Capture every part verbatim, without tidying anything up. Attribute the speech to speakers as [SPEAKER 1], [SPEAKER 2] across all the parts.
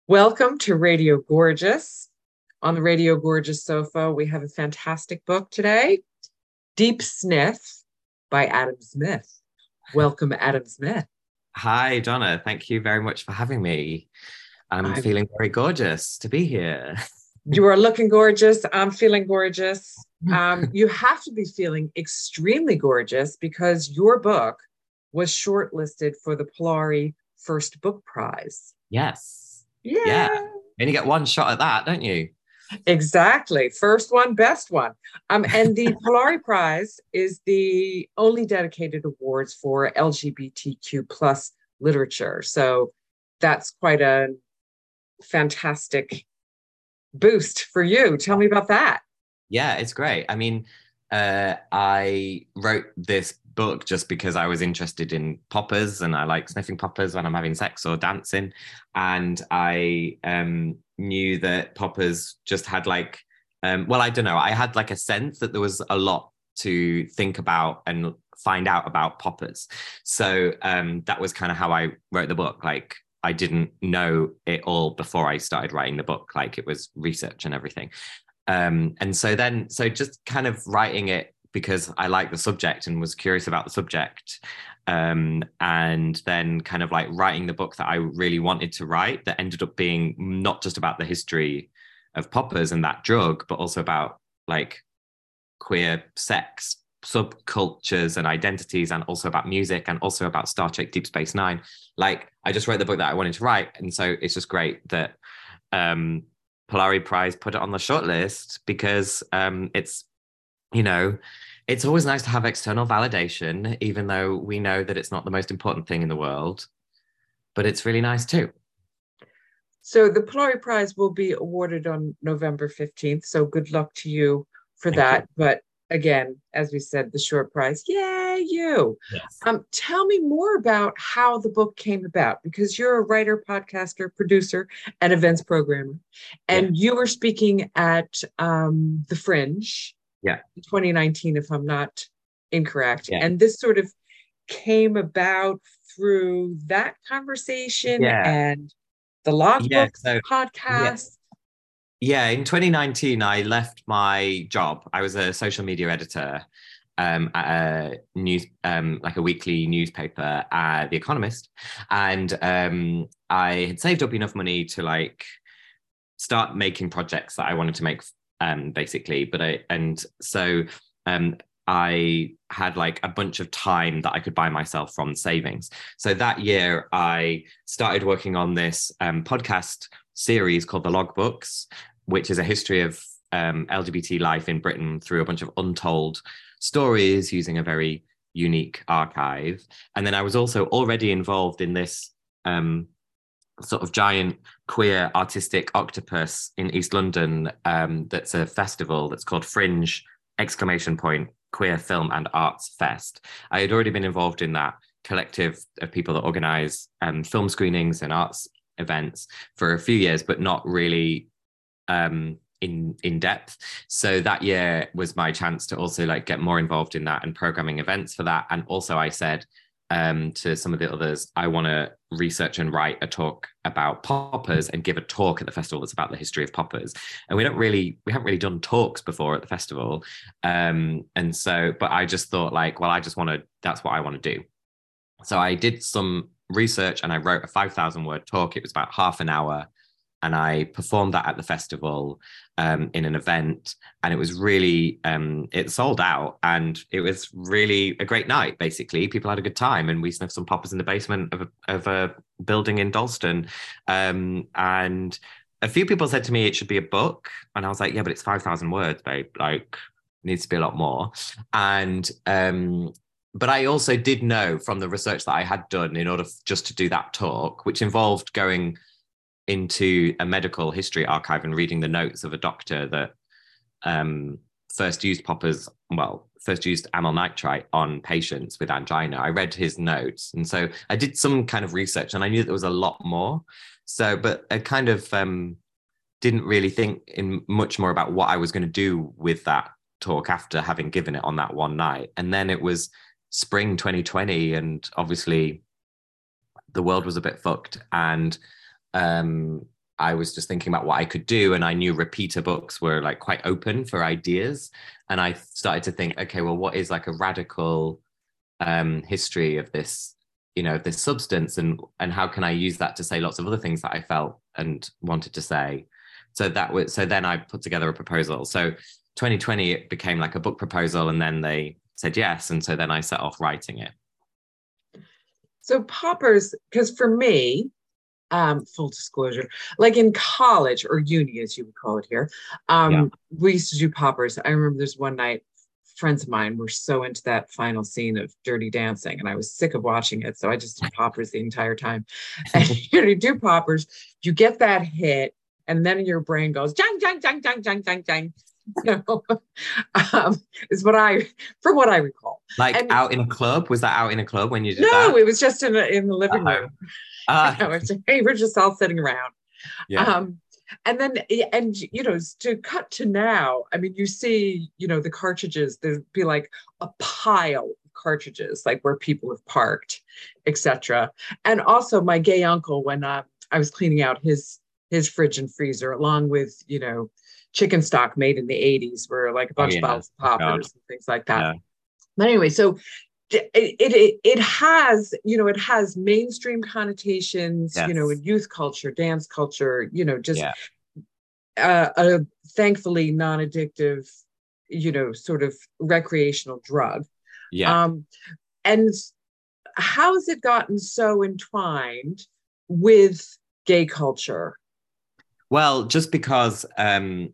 [SPEAKER 1] Welcome to Radio Gorgeous. On the Radio Gorgeous sofa, we have a fantastic book today, Deep Sniff by Adam Smith. Welcome, Adam Smith.
[SPEAKER 2] Hi, Donna. Thank you very much for having me. I'm, I'm feeling very gorgeous to be here.
[SPEAKER 1] You are looking gorgeous. I'm feeling gorgeous. Um, you have to be feeling extremely gorgeous because your book was shortlisted for the Polari First Book Prize.
[SPEAKER 2] Yes.
[SPEAKER 1] Yeah.
[SPEAKER 2] Yeah. You only get one shot at that, don't you?
[SPEAKER 1] Exactly. First one, best one. Um, and the Polari Prize is the only dedicated awards for L G B T Q plus literature. So that's quite a fantastic boost for you. Tell me about that.
[SPEAKER 2] Yeah, it's great. I mean, uh, I wrote this book just because I was interested in poppers and I like sniffing poppers when I'm having sex or dancing. And I um, knew that poppers just had like, um, well, I don't know. I had like a sense that there was a lot to think about and find out about poppers. So um, that was kind of how I wrote the book. Like, I didn't know it all before I started writing the book. Like, it was research and everything. Um, and so then, so just kind of writing it because I liked the subject and was curious about the subject. Um, and then kind of like writing the book that I really wanted to write that ended up being not just about the history of poppers and that drug, but also about like queer sex, subcultures and identities, and also about music, and also about Star Trek Deep Space Nine. Like, I just wrote the book that I wanted to write. And so it's just great that um, Polari Prize put it on the shortlist because um, it's, you know, it's always nice to have external validation, even though we know that it's not the most important thing in the world, but it's really nice too.
[SPEAKER 1] So the Polari Prize will be awarded on November fifteenth. So good luck to you for
[SPEAKER 2] Thank
[SPEAKER 1] that.
[SPEAKER 2] you.
[SPEAKER 1] But again, as we said, the short prize, yay, you.
[SPEAKER 2] Yes.
[SPEAKER 1] Um, tell me more about how the book came about, because you're a writer, podcaster, producer, and events programmer. And
[SPEAKER 2] Yeah.
[SPEAKER 1] you were speaking at um, The Fringe
[SPEAKER 2] Yeah.
[SPEAKER 1] in twenty nineteen, if I'm not incorrect.
[SPEAKER 2] Yeah.
[SPEAKER 1] And this sort of came about through that conversation
[SPEAKER 2] Yeah.
[SPEAKER 1] and the Logbooks
[SPEAKER 2] Yeah, so,
[SPEAKER 1] podcast.
[SPEAKER 2] Yeah. yeah, in twenty nineteen, I left my job. I was a social media editor um, at a news, um, like a weekly newspaper, uh, The Economist, and um, I had saved up enough money to like start making projects that I wanted to make, um, basically. But I and so um, I had like a bunch of time that I could buy myself from savings. So that year, I started working on this um, podcast series called The Logbooks, which is a history of um, L G B T life in Britain through a bunch of untold stories using a very unique archive. And then I was also already involved in this um, sort of giant queer artistic octopus in East London. Um, that's a festival that's called Fringe exclamation point Queer Film and Arts Fest. I had already been involved in that collective of people that organize um, film screenings and arts events for a few years, but not really um, in in depth. So that year was my chance to also like get more involved in that and programming events for that. And also I said um, to some of the others, I want to research and write a talk about poppers and give a talk at the festival that's about the history of poppers. And we don't really, we haven't really done talks before at the festival. Um, and so, but I just thought like, well, I just want to, that's what I want to do. So I did some research and I wrote a five thousand word talk. It was about half an hour. And I performed that at the festival um, in an event. And it was really, um, it sold out. And it was really a great night, basically. People had a good time. And we sniffed some poppers in the basement of a, of a building in Dalston. Um, and a few people said to me it should be a book. And I was like, yeah, but it's five thousand words, babe. Like, it needs to be a lot more. And um, but I also did know from the research that I had done in order just to do that talk, which involved going into a medical history archive and reading the notes of a doctor that um, first used poppers, well, first used amyl nitrite on patients with angina. I read his notes. And so I did some kind of research and I knew there was a lot more. So, but I kind of um, didn't really think in much more about what I was going to do with that talk after having given it on that one night. And then it was spring twenty twenty, and obviously the world was a bit fucked. And um, I was just thinking about what I could do. And I knew repeater books were like quite open for ideas. And I started to think, okay, well, what is like a radical um, history of this, you know, of this substance, and and how can I use that to say lots of other things that I felt and wanted to say. So that was, so then I put together a proposal. So twenty twenty, it became like a book proposal, and then they said yes. And so then I set off writing it.
[SPEAKER 1] So poppers, because for me, um, full disclosure, like in college or uni, as you would call it here, um,
[SPEAKER 2] Yeah.
[SPEAKER 1] we used to do poppers. I remember there's one night, friends of mine were so into that final scene of Dirty Dancing, and I was sick of watching it. So I just did poppers the entire time. And you know, you do poppers, you get that hit, and then your brain goes, jang, jang, jang, jang, jang, jang, jang. You know, um, is what I, from what I recall.
[SPEAKER 2] Like
[SPEAKER 1] And
[SPEAKER 2] out in a club? Was that out in a club when you did
[SPEAKER 1] no,
[SPEAKER 2] that?
[SPEAKER 1] it was just in, a, in the living
[SPEAKER 2] Uh-oh.
[SPEAKER 1] room.
[SPEAKER 2] Uh,
[SPEAKER 1] You know, it's- we were just all sitting around.
[SPEAKER 2] yeah.
[SPEAKER 1] Um, and then, and you know, to cut to now, I mean, you see, you know, the cartridges, there'd be like a pile of cartridges, like where people have parked, et cetera. And also my gay uncle, when uh, I was cleaning out his his fridge and freezer, along with, you know, chicken stock made in the eighties, were like a bunch
[SPEAKER 2] Oh,
[SPEAKER 1] of
[SPEAKER 2] yeah.
[SPEAKER 1] bottles of
[SPEAKER 2] Oh,
[SPEAKER 1] poppers
[SPEAKER 2] God.
[SPEAKER 1] and things like that.
[SPEAKER 2] Yeah.
[SPEAKER 1] But anyway, so it, it it has, you know, it has mainstream connotations,
[SPEAKER 2] Yes.
[SPEAKER 1] you know, in youth culture, dance culture, you know, just
[SPEAKER 2] Yeah.
[SPEAKER 1] uh, a thankfully non-addictive, you know, sort of recreational drug.
[SPEAKER 2] Yeah.
[SPEAKER 1] Um, and how has it gotten so entwined with gay culture?
[SPEAKER 2] Well, just because um,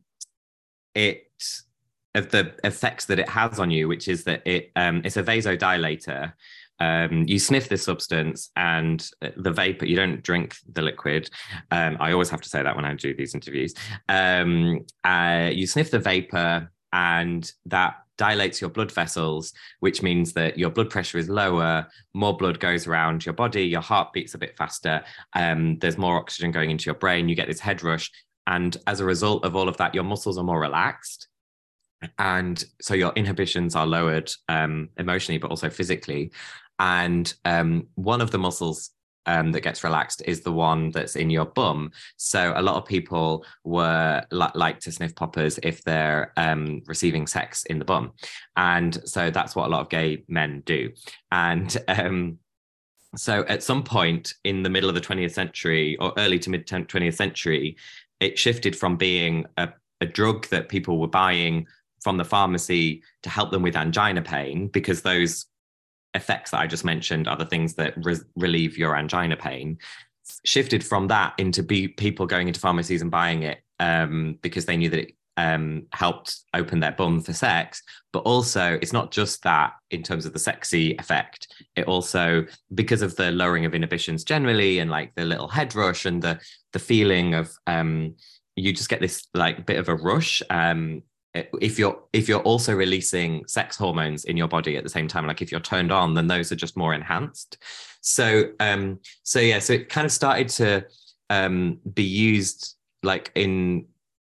[SPEAKER 2] it of the effects that it has on you, which is that it um, it's a vasodilator. Um, you sniff this substance and the vapor, you don't drink the liquid. Um, I always have to say that when I do these interviews. Um, uh, you sniff the vapor and that dilates your blood vessels, which means that your blood pressure is lower, more blood goes around your body, your heart beats a bit faster, um, there's more oxygen going into your brain, you get this head rush. And as a result of all of that, your muscles are more relaxed. And so your inhibitions are lowered um, emotionally, but also physically. And um, one of the muscles um, that gets relaxed is the one that's in your bum. So a lot of people were li- like to sniff poppers if they're um, receiving sex in the bum. And so that's what a lot of gay men do. And um, so at some point in the middle of the twentieth century or early to mid twentieth century, it shifted from being a, a drug that people were buying from the pharmacy to help them with angina pain, because those effects that I just mentioned are the things that re- relieve your angina pain, shifted from that into be people going into pharmacies and buying it um, because they knew that it um, helped open their bum for sex. But also, it's not just that in terms of the sexy effect. It also, because of the lowering of inhibitions generally, and like the little head rush and the the feeling of um, you just get this like bit of a rush. Um, if you're if you're also releasing sex hormones in your body at the same time, like if you're turned on, then those are just more enhanced. So um so yeah, so it kind of started to um be used like in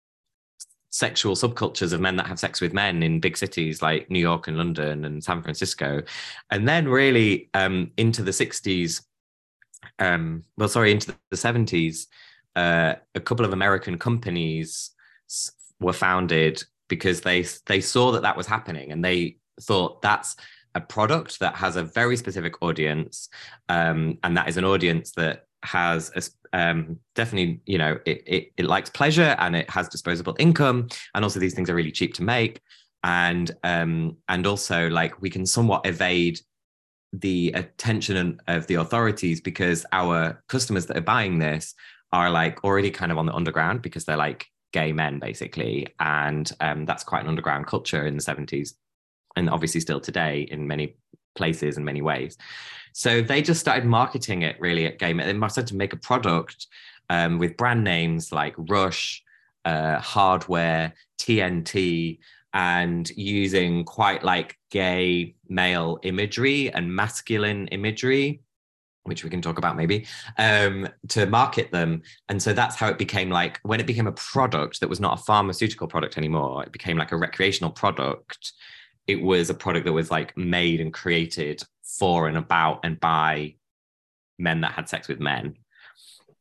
[SPEAKER 2] sexual subcultures of men that have sex with men in big cities like New York and London and San Francisco. And then really um into the sixties, um well sorry into the seventies, uh a couple of American companies were founded because they they saw that that was happening, and they thought that's a product that has a very specific audience, um, and that is an audience that has a, um, definitely, you know, it, it it likes pleasure and it has disposable income, and also these things are really cheap to make, and um, and also like we can somewhat evade the attention of the authorities because our customers that are buying this are like already kind of on the underground because they're like gay men basically, and um, that's quite an underground culture in the seventies and obviously still today in many places in many ways. So they just started marketing it really at gay men. They started to make a product um, with brand names like Rush, uh, Hardware, T N T, and using quite like gay male imagery and masculine imagery, which we can talk about maybe, um, to market them. And so that's how it became like, when it became a product that was not a pharmaceutical product anymore, it became like a recreational product. It was a product that was like made and created for and about and by men that had sex with men.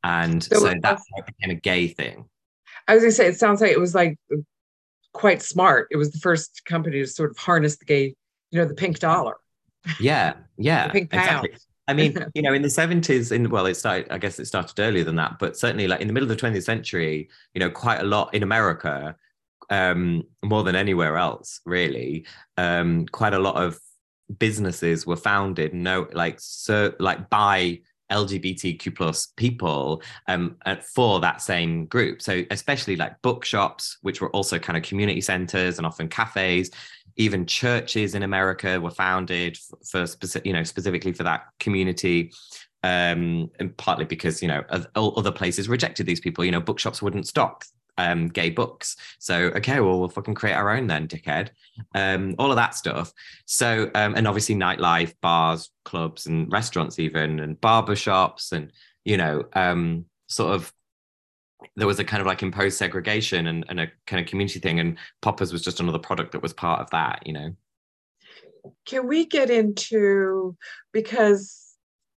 [SPEAKER 2] And
[SPEAKER 1] So
[SPEAKER 2] so
[SPEAKER 1] it
[SPEAKER 2] that
[SPEAKER 1] was-
[SPEAKER 2] became a gay thing.
[SPEAKER 1] I was gonna say, it sounds like it was like quite smart. It was the first company to sort of harness the gay, you know, the pink dollar,
[SPEAKER 2] Yeah,
[SPEAKER 1] the
[SPEAKER 2] yeah,
[SPEAKER 1] pink pound.
[SPEAKER 2] exactly. I mean, you know, in the seventies, in well, it started, I guess it started earlier than that, but certainly like in the middle of the twentieth century, you know, quite a lot in America, um, more than anywhere else, really. Um, quite a lot of businesses were founded, no, like so like by L G B T Q plus people um for that same group. So especially like bookshops, which were also kind of community centers and often cafes. Even churches in America were founded for specific, you know, specifically for that community. Um, and partly because, you know, other places rejected these people. You know, bookshops wouldn't stock um, gay books. So, okay, well, we'll fucking create our own then, dickhead. Um, all of that stuff. So, um, and obviously nightlife, bars, clubs, and restaurants even, and barber shops, and, you know, um, sort of there was a kind of like imposed segregation and, and a kind of community thing, and Poppers was just another product that was part of that, you know.
[SPEAKER 1] Can we get into, because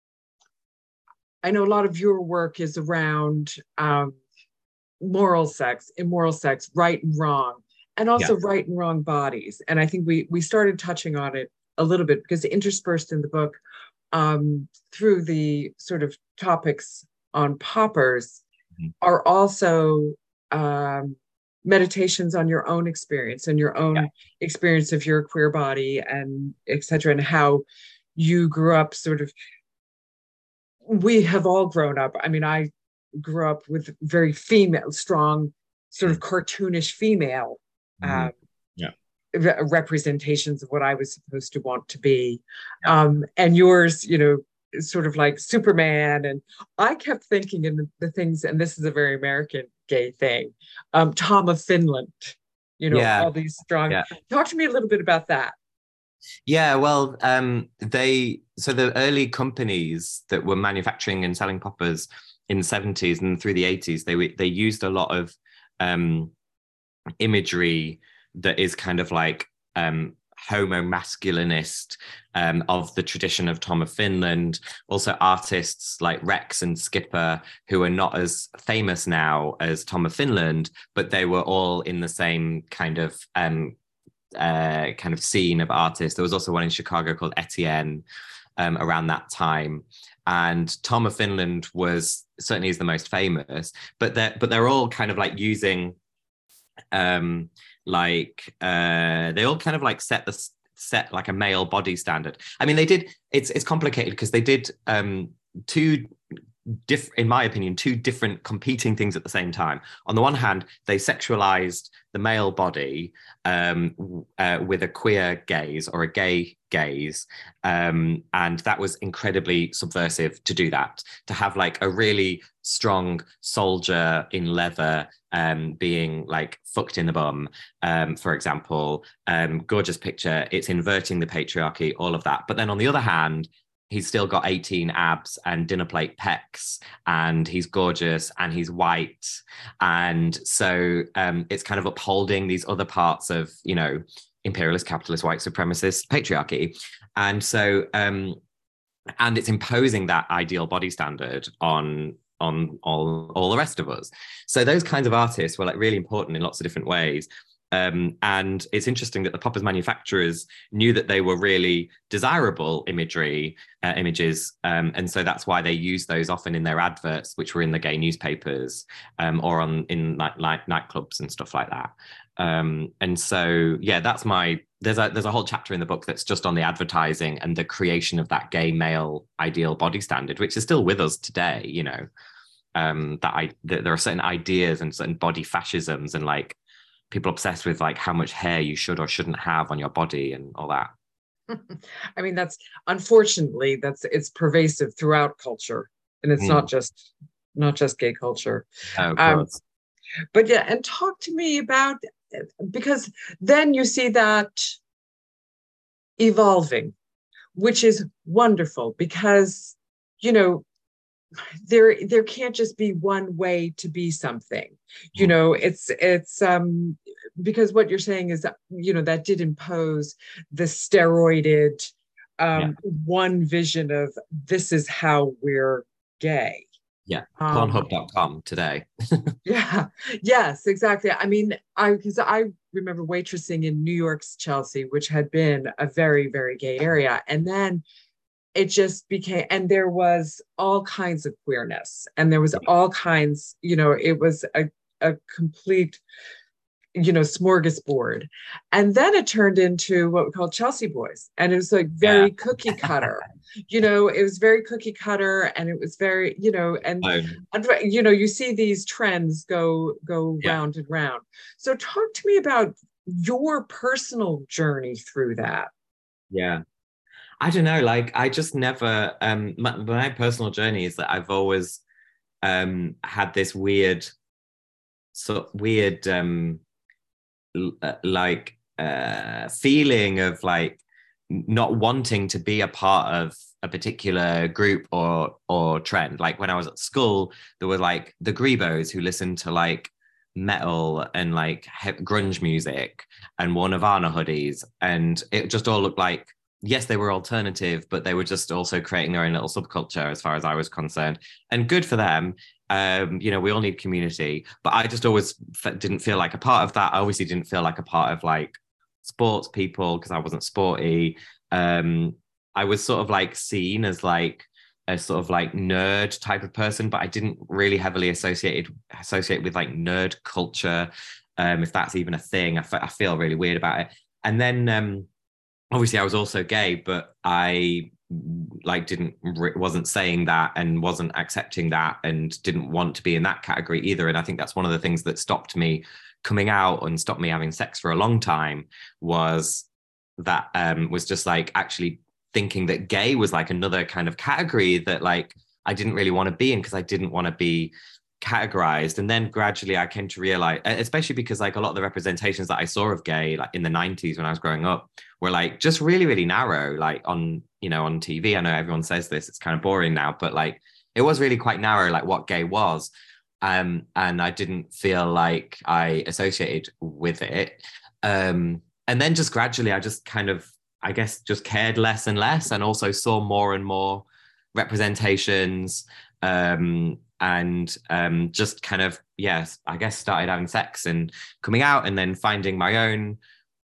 [SPEAKER 1] I know a lot of your work is around um, moral sex, immoral sex, right and wrong, and also
[SPEAKER 2] Yeah.
[SPEAKER 1] right and wrong bodies. And I think we we started touching on it a little bit because interspersed in the book um, through the sort of topics on Poppers
[SPEAKER 2] Mm-hmm.
[SPEAKER 1] are also um, meditations on your own experience and your own
[SPEAKER 2] Yeah.
[SPEAKER 1] experience of your queer body and et cetera, and how you grew up sort of. We have all grown up. I mean, I grew up with very female, strong, sort of cartoonish female
[SPEAKER 2] Mm-hmm.
[SPEAKER 1] uh,
[SPEAKER 2] Yeah.
[SPEAKER 1] re- representations of what I was supposed to want to be.
[SPEAKER 2] Yeah.
[SPEAKER 1] Um, and yours, you know, is sort of like Superman. And I kept thinking in the, the things, and this is a very American gay thing, um, Tom of Finland, you know,
[SPEAKER 2] Yeah.
[SPEAKER 1] all these strong.
[SPEAKER 2] Yeah.
[SPEAKER 1] Talk to me a little bit about that.
[SPEAKER 2] Yeah, well, um, they so the early companies that were manufacturing and selling poppers in the seventies and through the eighties, they they used a lot of um, imagery that is kind of like um, homo masculinist um, of the tradition of Tom of Finland. Also, artists like Rex and Skipper, who are not as famous now as Tom of Finland, but they were all in the same kind of um, uh, kind of scene of artists. There was also one in Chicago called Etienne um, around that time. And Tom of Finland was certainly is the most famous, but they're but they're all kind of like using um like uh they all kind of like set the set like a male body standard. I mean, they did it's it's complicated because they did um two diff in my opinion two different competing things at the same time. On the one hand, they sexualized the male body um uh, with a queer gaze or a gay gaze, um and that was incredibly subversive to do that, to have like a really strong soldier in leather um being like fucked in the bum, um for example. Um gorgeous picture, it's inverting the patriarchy, all of that. But then on the other hand, he's still got eighteen abs and dinner plate pecs, and he's gorgeous and he's white. And so um, it's kind of upholding these other parts of, you know, imperialist, capitalist, white supremacist patriarchy. And so, um, and it's imposing that ideal body standard on on all, all the rest of us. So those kinds of artists were like really important in lots of different ways. Um, and it's interesting that the Poppers manufacturers knew that they were really desirable imagery uh, images, um, and so that's why they used those often in their adverts, which were in the gay newspapers um, or on in night, night nightclubs and stuff like that. Um, and so, yeah, that's my there's a there's a whole chapter in the book that's just on the advertising and the creation of that gay male ideal body standard, which is still with us today. You know, um, that I that there are certain ideas and certain body fascisms and like people obsessed with like how much hair you should or shouldn't have on your body and all that.
[SPEAKER 1] I mean, that's unfortunately that's it's pervasive throughout culture, and it's mm. not just not just gay culture.
[SPEAKER 2] Oh, of
[SPEAKER 1] um,
[SPEAKER 2] course.
[SPEAKER 1] But yeah, and talk to me about, because then you see that evolving, which is wonderful, because you know there there can't just be one way to be something. You know, it's it's um because what you're saying is that, you know, that did impose the steroided um yeah. one vision of this is how we're gay.
[SPEAKER 2] Yeah.
[SPEAKER 1] Um,
[SPEAKER 2] Pornhub dot com today.
[SPEAKER 1] yeah, yes, exactly. I mean, I because I remember waitressing in New York's Chelsea, which had been a very, very gay area. And then it just became, and there was all kinds of queerness, and there was
[SPEAKER 2] Yeah.
[SPEAKER 1] all kinds, you know, it was a, a complete, you know, smorgasbord. And then it turned into what we call Chelsea Boys. And it was like
[SPEAKER 2] Yeah.
[SPEAKER 1] very cookie cutter. You know, it was very cookie cutter, and it was very, you know, and
[SPEAKER 2] Um,
[SPEAKER 1] you know, you see these trends go go
[SPEAKER 2] yeah.
[SPEAKER 1] round and round. So talk to me about your personal journey through that.
[SPEAKER 2] Yeah. I don't know, like I just never um my, my personal journey is that I've always um had this weird sort weird um l- uh, like uh feeling of like not wanting to be a part of a particular group or or trend. Like when I was at school, there were like the Grebos who listened to like metal and like he- grunge music and wore Nirvana hoodies, and it just all looked like, yes, they were alternative, but they were just also creating their own little subculture as far as I was concerned. And good for them. Um, you know, we all need community, but I just always f- didn't feel like a part of that. I obviously didn't feel like a part of like sports people because I wasn't sporty. Um, I was sort of like seen as like a sort of like nerd type of person, but I didn't really heavily associated associate with like nerd culture, um, if that's even a thing. I, f- I feel really weird about it. And then um, obviously I was also gay, but I like didn't wasn't saying that and wasn't accepting that and didn't want to be in that category either. And I think that's one of the things that stopped me coming out and stopped me having sex for a long time was that um was just like actually thinking that gay was like another kind of category that like I didn't really want to be in because I didn't want to be categorized. And then gradually I came to realize, especially because like a lot of the representations that I saw of gay like in the nineties when I was growing up were like just really really narrow, like on, you know, on T V. I know everyone says this, it's kind of boring now, but like it was really quite narrow like what gay was. Um and I didn't feel like I associated with it. Um and then just gradually I just kind of, I guess, just cared less and less, and also saw more and more representations, um and um just kind of, yes, I guess started having sex and coming out, and then finding my own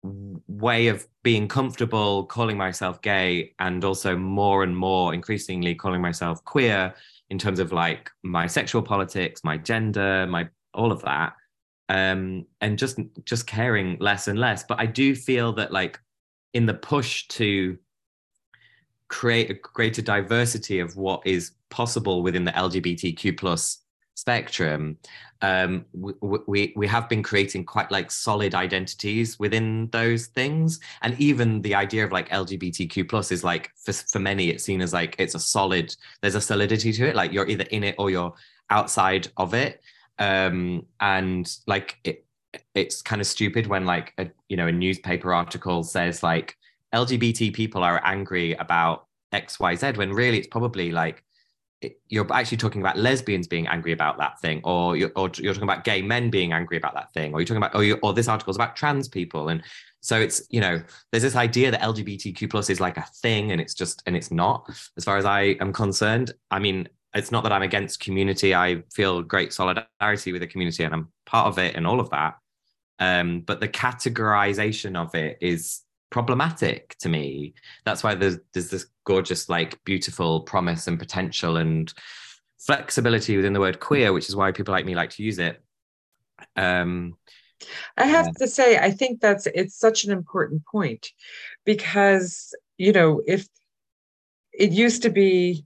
[SPEAKER 2] way of being comfortable calling myself gay, and also more and more increasingly calling myself queer in terms of like my sexual politics, my gender, my all of that. Um and just just caring less and less. But I do feel that like in the push to create a greater diversity of what is possible within the L G B T Q plus spectrum, um, we, we we have been creating quite like solid identities within those things. And even the idea of like L G B T Q plus is like, for, for many it's seen as like it's a solid, there's a solidity to it, like you're either in it or you're outside of it. Um, and like it, it's kind of stupid when like a, you know, a newspaper article says like L G B T people are angry about X Y Z, when really it's probably like it, you're actually talking about lesbians being angry about that thing, or you're, or you're talking about gay men being angry about that thing, or you're talking about, or, you, or this article is about trans people. And so it's, you know, there's this idea that L G B T Q plus is like a thing, and it's just, and it's not, as far as I am concerned. I mean, it's not that I'm against community. I feel great solidarity with the community and I'm part of it and all of that. Um, but the categorization of it is problematic to me. That's why there's there's this gorgeous, like, beautiful promise and potential and flexibility within the word queer, which is why people like me like to use it. Um,
[SPEAKER 1] I
[SPEAKER 2] yeah,
[SPEAKER 1] have to say, I think that's it's such an important point because, you know, if it used to be,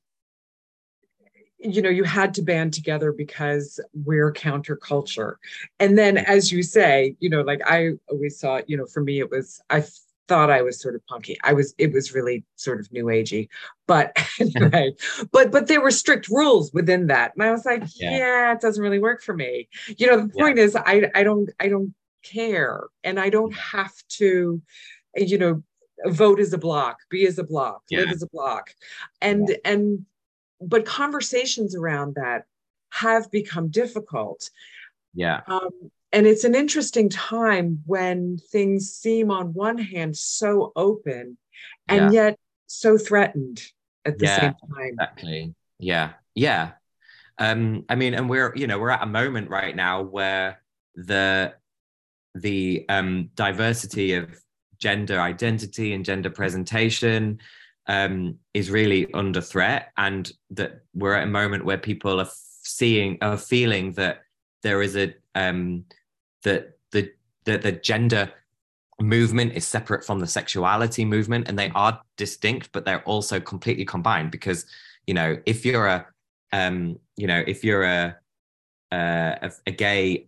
[SPEAKER 1] you know, you had to band together because we're counterculture. And then, as you say, you know, like I always saw, you know, for me, it was, I thought I was sort of punky. I was, it was really sort of new agey. But anyway, but but there were strict rules within that. And I was like,
[SPEAKER 2] yeah,
[SPEAKER 1] yeah, it doesn't really work for me. You know, the
[SPEAKER 2] yeah,
[SPEAKER 1] point is I I don't I don't care. And I don't
[SPEAKER 2] yeah,
[SPEAKER 1] have to, you know, vote as a block, be as a block, live
[SPEAKER 2] yeah,
[SPEAKER 1] as a block.
[SPEAKER 2] yeah,
[SPEAKER 1] And and but conversations around that have become difficult.
[SPEAKER 2] yeah,
[SPEAKER 1] Um, and it's an interesting time when things seem, on one hand, so open and
[SPEAKER 2] yeah,
[SPEAKER 1] yet so threatened at the
[SPEAKER 2] yeah,
[SPEAKER 1] same time.
[SPEAKER 2] exactly. Yeah, yeah. Um, I mean, and we're, you know, we're at a moment right now where the the um, diversity of gender identity and gender presentation um, is really under threat, and that we're at a moment where people are seeing, are feeling that there is a um, that the that the gender movement is separate from the sexuality movement, and they are distinct, but they're also completely combined. Because, you know, if you're a um, you know, if you're a a, a gay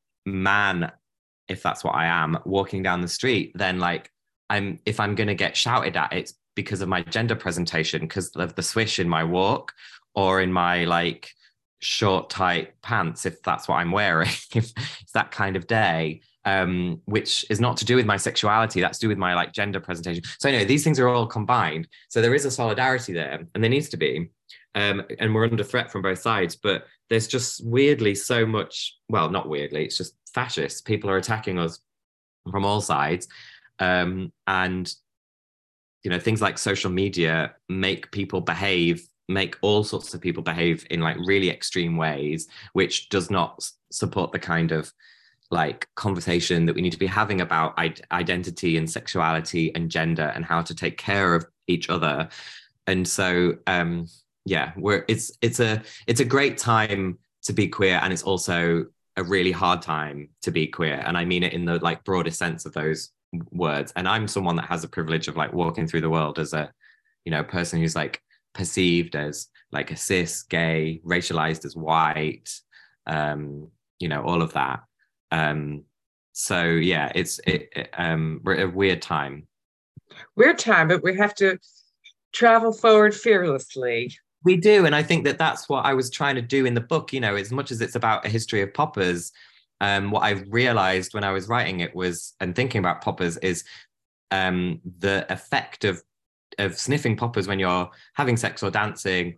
[SPEAKER 2] man, if that's what I am, walking down the street, then like I'm if I'm going to get shouted at, it's because of my gender presentation, because of the swish in my walk or in my like short tight pants, if that's what I'm wearing, if it's that kind of day, um, which is not to do with my sexuality, that's to do with my like gender presentation. So anyway, these things are all combined. So there is a solidarity there, and there needs to be. Um, and we're under threat from both sides, but there's just weirdly so much, well, not weirdly, it's just fascists. People are attacking us from all sides. Um, and, you know, things like social media make people behave, make all sorts of people behave in like really extreme ways, which does not support the kind of like conversation that we need to be having about identity and sexuality and gender and how to take care of each other. And so, um, yeah, we're it's it's a it's a great time to be queer, and it's also a really hard time to be queer, and I mean it in the like broadest sense of those words. And I'm someone that has the privilege of like walking through the world as a, you know, person who's like perceived as like a cis, gay, racialized as white, um, you know, all of that. Um, so yeah, it's it, it, um, we're at a weird time.
[SPEAKER 1] Weird time, but we have to travel forward fearlessly.
[SPEAKER 2] We do. And I think that that's what I was trying to do in the book. You know, as much as it's about a history of poppers, um, what I realized when I was writing it was, and thinking about poppers, is um, the effect of, of sniffing poppers when you're having sex or dancing,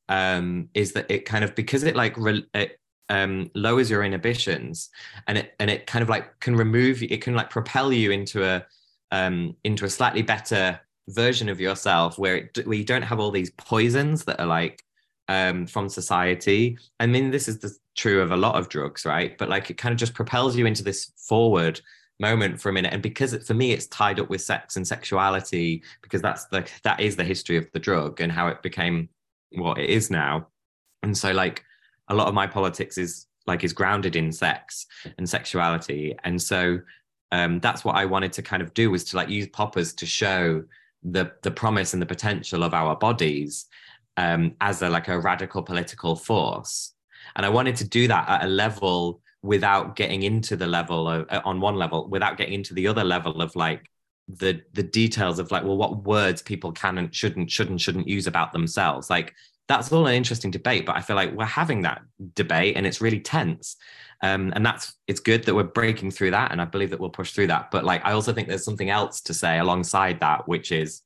[SPEAKER 2] um, is that it kind of, because it like, re- it, um, lowers your inhibitions, and it, and it kind of like can remove, it can like propel you into a, um, into a slightly better version of yourself, where it, where you don't have all these poisons that are like um from society. I mean, this is the, true of a lot of drugs, right? But like it kind of just propels you into this forward moment for a minute. And because it, for me, it's tied up with sex and sexuality, because that's the that is the history of the drug and how it became what it is now. And so like a lot of my politics is like is grounded in sex and sexuality. And so um that's what I wanted to kind of do, was to like use poppers to show the the promise and the potential of our bodies um, as a like a radical political force. And I wanted to do that at a level without getting into the level of, on one level, without getting into the other level of like the the details of like, well, what words people can and shouldn't, should and shouldn't use about themselves. Like that's all an interesting debate, but I feel like we're having that debate and it's really tense. Um, and that's, it's good that we're breaking through that. And I believe that we'll push through that. But like, I also think there's something else to say alongside that, which is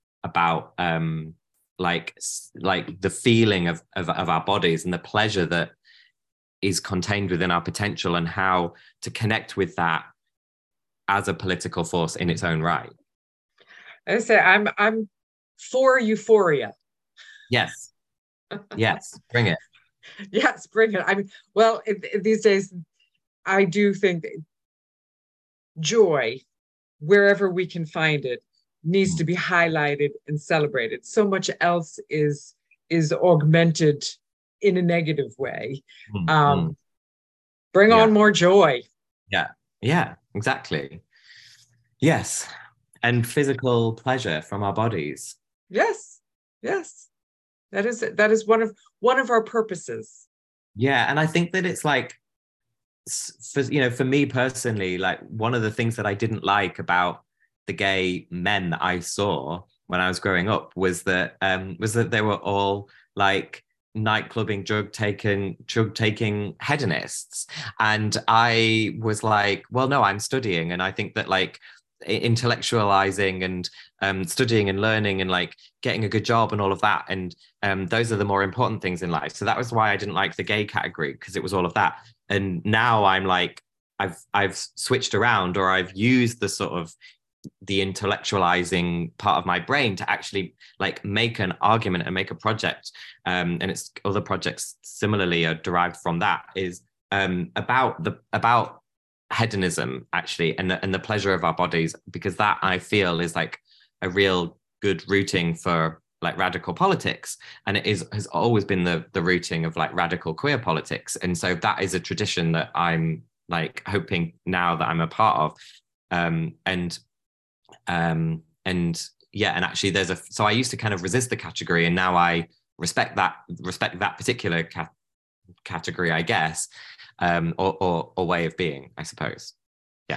[SPEAKER 2] about um, like, like the feeling of, of, of our bodies and the pleasure that is contained within our potential, and how to connect with that as a political force in its own right.
[SPEAKER 1] I say I'm, I'm for euphoria.
[SPEAKER 2] Yes. Yes. Bring it.
[SPEAKER 1] Yes, bring it. I mean, well, it, it, these days, I do think joy, wherever we can find it, needs to be highlighted and celebrated. So much else is is augmented in a negative way.
[SPEAKER 2] Mm-hmm.
[SPEAKER 1] Um, bring
[SPEAKER 2] yeah.
[SPEAKER 1] on more joy.
[SPEAKER 2] Yeah, yeah, exactly. Yes, and physical pleasure from our bodies.
[SPEAKER 1] Yes, yes. That is that is one of one of our purposes.
[SPEAKER 2] Yeah, and I think that it's like, for you know, for me personally, like one of the things that I didn't like about the gay men that I saw when I was growing up was that um, was that they were all like nightclubbing, drug taking, drug taking hedonists, and I was like, well, no, I'm studying, and I think that like intellectualizing and um, studying and learning and like getting a good job and all of that, and um, those are the more important things in life. So that was why I didn't like the gay category, because it was all of that. And now I'm like, I've I've switched around, or I've used the sort of the intellectualizing part of my brain to actually like make an argument and make a project. Um, and it's other projects similarly are derived from that, is um, about the about hedonism actually, and the, and the pleasure of our bodies, because that I feel is like a real good rooting for like radical politics, and it is has always been the the rooting of like radical queer politics. And so that is a tradition that I'm like hoping now that I'm a part of. Um, and um, and yeah, and actually there's a so I used to kind of resist the category, and now I respect that respect that particular ca- category, I guess, um, or, or or way of being, I suppose. Yeah.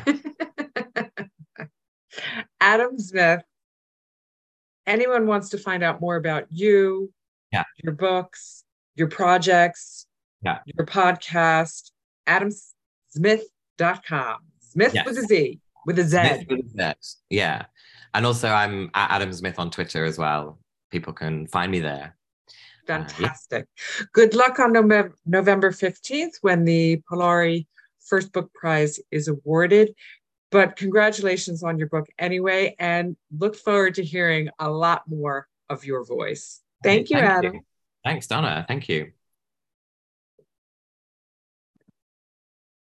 [SPEAKER 1] Adam Zmith, anyone wants to find out more about you,
[SPEAKER 2] yeah,
[SPEAKER 1] your books, your projects,
[SPEAKER 2] yeah,
[SPEAKER 1] your podcast, adam zmith dot com. Zmith
[SPEAKER 2] yes.
[SPEAKER 1] with a Z, with a Z.
[SPEAKER 2] Zmith with a Z. Yeah. And also I'm at Adam Zmith on Twitter as well. People can find me there.
[SPEAKER 1] Fantastic. Uh, yeah. Good luck on November, November fifteenth when the Polari First Book Prize is awarded. But congratulations on your book anyway, and look forward to hearing a lot more of your voice. Thank you,
[SPEAKER 2] Thank
[SPEAKER 1] Adam.
[SPEAKER 2] you. Thanks, Donna. Thank you.